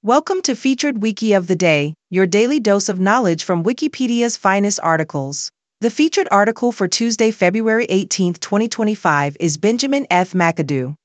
Welcome to Featured Wiki of the Day, your daily dose of knowledge from Wikipedia's finest articles. The featured article for Tuesday, February 18, 2025 is Benjamin F. McAdoo.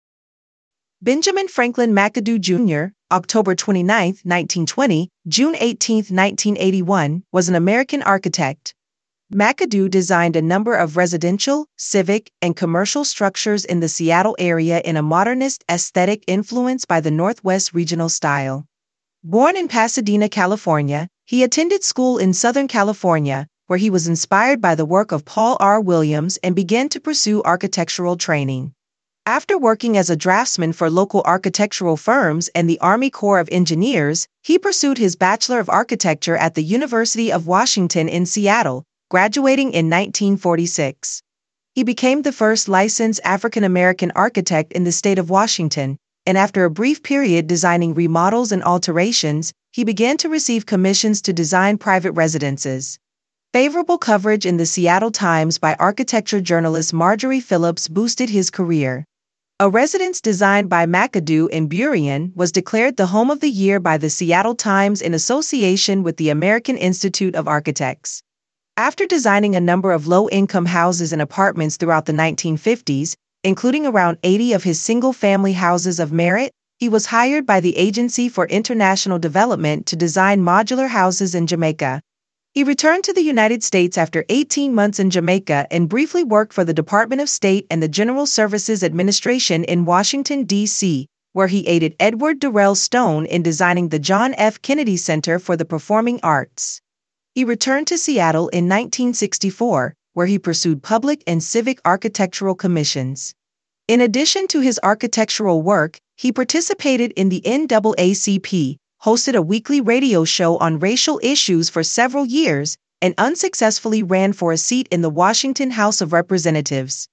Benjamin Franklin McAdoo Jr., October 29, 1920, June 18, 1981, was an American architect. McAdoo designed a number of residential, civic, and commercial structures in the Seattle area in a modernist aesthetic influenced by the Northwest regional style. Born in Pasadena, California, he attended school in Southern California, where he was inspired by the work of Paul R. Williams and began to pursue architectural training. After working as a draftsman for local architectural firms and the Army Corps of Engineers, he pursued his Bachelor of Architecture at the University of Washington in Seattle, graduating in 1946. He became the first licensed African-American architect in the state of Washington, and after a brief period designing remodels and alterations, he began to receive commissions to design private residences. Favorable coverage in the Seattle Times by architecture journalist Marjorie Phillips boosted his career. A residence designed by McAdoo in Burien was declared the Home of the Year by the Seattle Times in association with the American Institute of Architects. After designing a number of low-income houses and apartments throughout the 1950s, including around 80 of his single-family houses of merit, he was hired by the Agency for International Development to design modular houses in Jamaica. He returned to the United States after 18 months in Jamaica and briefly worked for the Department of State and the General Services Administration in Washington, D.C., where he aided Edward Durrell Stone in designing the John F. Kennedy Center for the Performing Arts. He returned to Seattle in 1964, where he pursued public and civic architectural commissions. In addition to his architectural work, he participated in the NAACP, hosted a weekly radio show on racial issues for several years, and unsuccessfully ran for a seat in the Washington House of Representatives.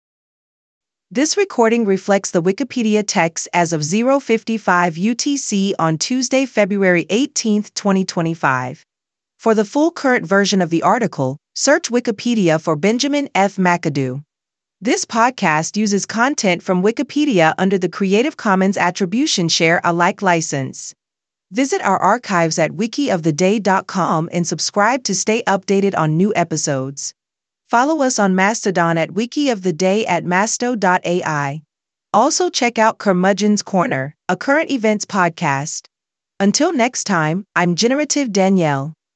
This recording reflects the Wikipedia text as of 0:55 UTC on Tuesday, February 18, 2025. For the full current version of the article, search Wikipedia for Benjamin F. McAdoo. This podcast uses content from Wikipedia under the Creative Commons Attribution Share Alike license. Visit our archives at wikioftheday.com and subscribe to stay updated on new episodes. Follow us on Mastodon at wikioftheday at masto.ai. Also check out Curmudgeon's Corner, a current events podcast. Until next time, I'm Generative Danielle.